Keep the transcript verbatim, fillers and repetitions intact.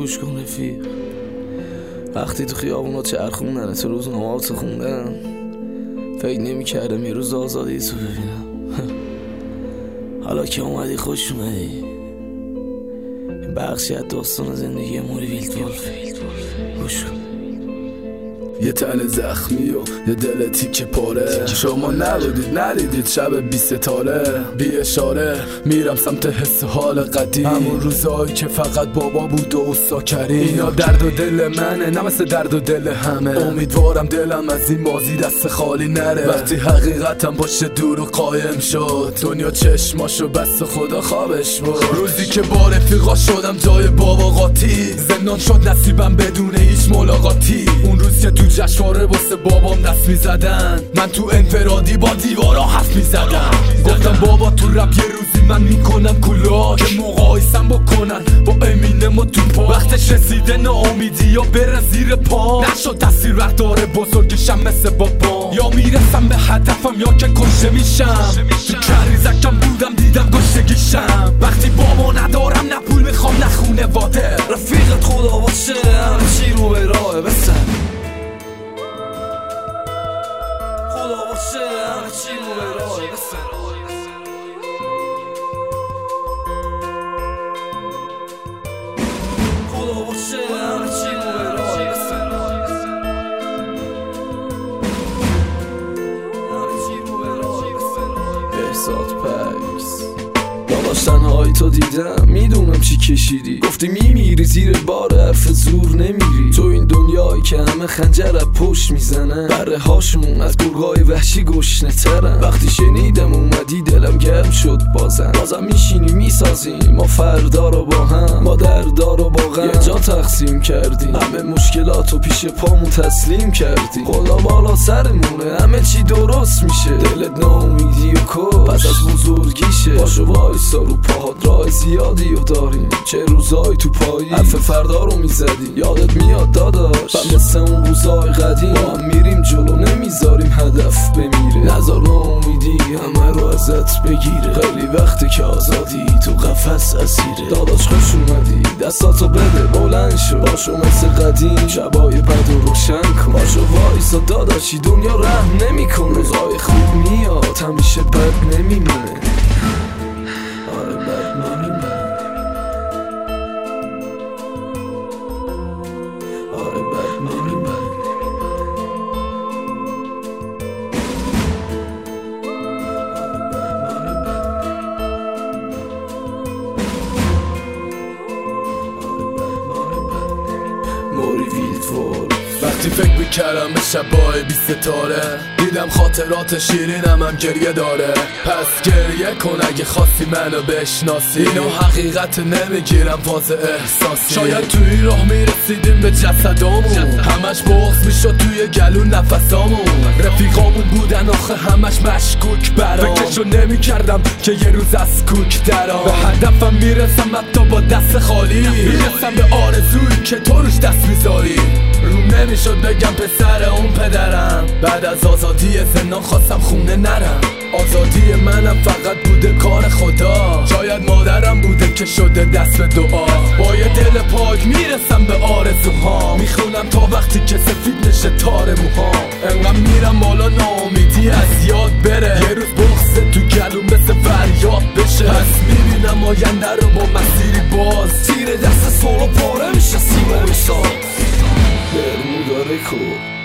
گوش کن رفیق، وقتی تو خیابونا چرخوندن تو روزنامه‌هاتو خوندن، فکر نمی کردم یه روز آزادی تو ببینم. حالا که اومدی خوش اومدی. این بخشی از داستان زندگی موری ویلدولف. گوش کن. یه تن زخمی و یه دل تیکه پاره، شما نبودید ندیدید شب بی ستاره. بی اشاره میرم سمت حس حال قدیم، همون روزایی که فقط بابا بود و استا کریم. اینا درد و دل منه نه مثل درد و دل همه. امیدوارم دلم از این ماضی دست خالی نره. وقتی حقیقتم باشه دور و قایم شد، دنیا چشماشو بست خدا خوابش بود. روزی که با رفیقا شدم جای بابا قاطی، زندان شد نصیبم بدون هیچ ملاقاتی. اون روز که تو جشنواره واسه بابام دست میزدن، من تو انفرادی با دیوارا حرف میزدم. گفتم بابا تو رپ یه روزی من میکنم کلاک، که مقایسم بکنن با امینم و توپاک. وقتش رسیده ناامیدی یا بره زیر پا، نشد تاثیر رفتار بزرگشم مثل بابا. یا میرسم به هدفم یا که کشته میشم. تو کریزکم بودم دیدم گشتگیشم. وقتی بابا ندارم نه پول میخوام نه خونه واده. رفیقت خدا باشه همه چی رو به راه بسن. خدا باشه همه چی رو به راه بسن. خدا باشه همه چی رو به راه بسن. همه چی رو به راه بسن. احساس پکس داداش تنهایی تو دیدم، میدونم چی کشیدی. گفتی میمیری زیر بار حرف زور نمیری. تو این دنیایی که همه خنجر از پشت میزنن، بره هاشون از گرگای وحشی گشنه ترن. وقتی شنیدم اومدی دلم گرم شد. بازم بازم میشینی میسازیم ما فردا رو با هم، ما دردا رو با غم یه جا تقسیم کردیم. همه مشکلاتو پیش پامون تسلیم کردیم. خدا بالا سرمونه همه چی درست میشه. دلت ناامیدی و کش پس از بزرگیشه. باشو وایسا رو پاهات راه زیادی و داریم. چه روزایی تو پایی حرف فردا رو میزدیم. یادت میاد داداش و مثل اون روزای قدیم با هم میریم جلو نمیذاریم هدف بمیره. نذار ناامیدی همه رو ازت بگیره. خیلی وقتی که آزادی تو قفس اسیره. داداش خوش اومدی دستاتو بده بلند شو. باشو مثل قدیم شبای بد و روشن کن. باشو وایسا داداشی دنیا رحم نمیکنه. روزای خوب میاد همیشه بد نمیمونه. آره بد نمیمونه. آره بد نمیمونه. موری ویلدولف. وقتی فکر میکردم به شبای بی ستاره، دیدم خاطرات شیرینم هم گریه داره. پس گریه کن اگه خواستی منو بشناسی. اینو حقیقت نمیگیرم فاز احساسی. شاید توی راه میرسیدیم به جسدامون، همش بغض میشد توی گلو نفسامون. رفیقامون بودن آخه همش مشکوک برام. فکرشو نمیکردم که یه روز از کوک درام. به هدفم میرسم حتی با دست خالی. میرسم به آرزویی که تو روش دست میذاری. روم نمیشد بگم پسر اون پدرم. بعد از آزادی زندان خواستم خونه نرم. آزادی منم فقط بوده کار خدا. شاید مادرم بوده که شده دست به دعا. با یه دل پاک میرسم به آرزوهام. میخونم تا وقتی که سفید نشه تار موهام. انقدر میرم بالا ناامیدی از یاد بره. یه روز بغض تو گلوم مثل فریاد بشه. پس میبینم آینده رو با مسیری باز. تیر دست سولو پاره میشه سیمه میساز. برمودا رکورد.